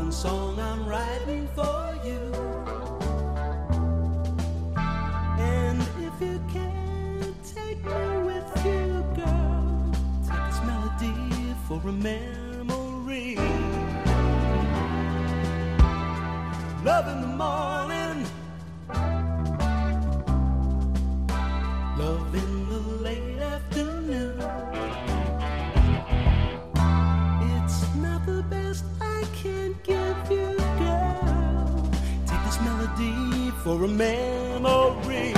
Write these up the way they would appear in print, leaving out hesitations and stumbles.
one song I'm writing for you. And if you can't take me with you, girl, take this melody for a memory. Love in the morning, love in the late afternoon. It's not the best I can give you, girl. Take this melody for a memory.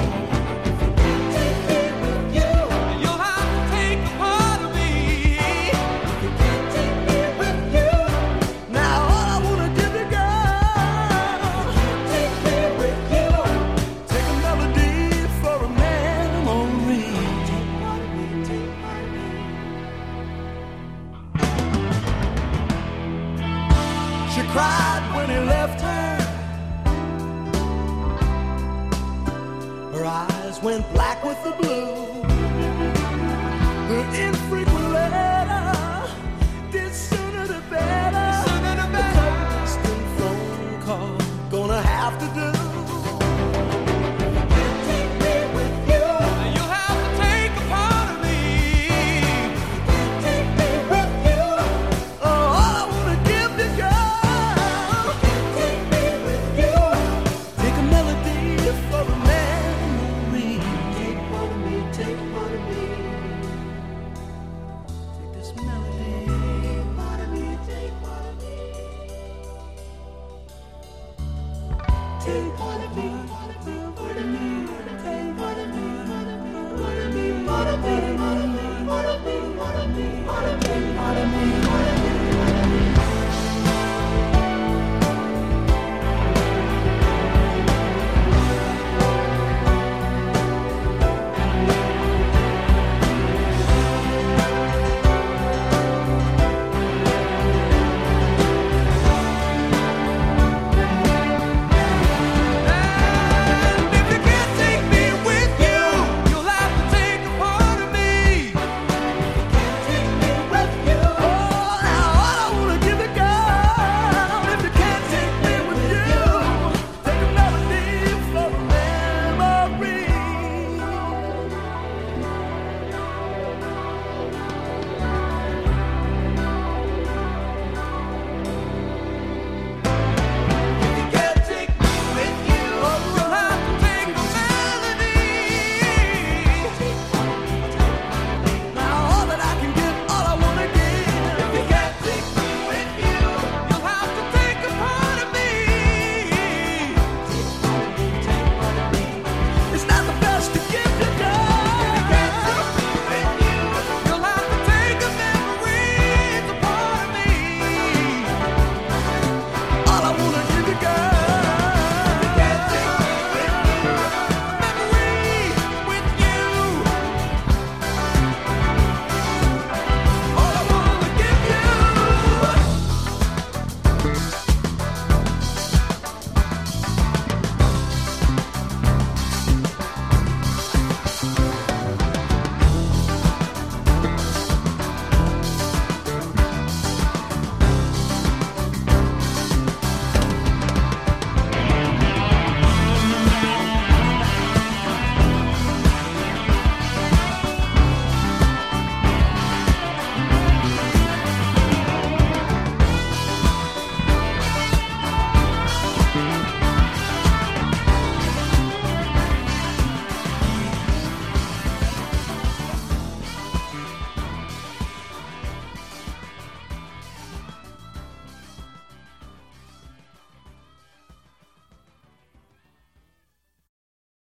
She cried when he left her. Her eyes went black with the blue. Her infrequent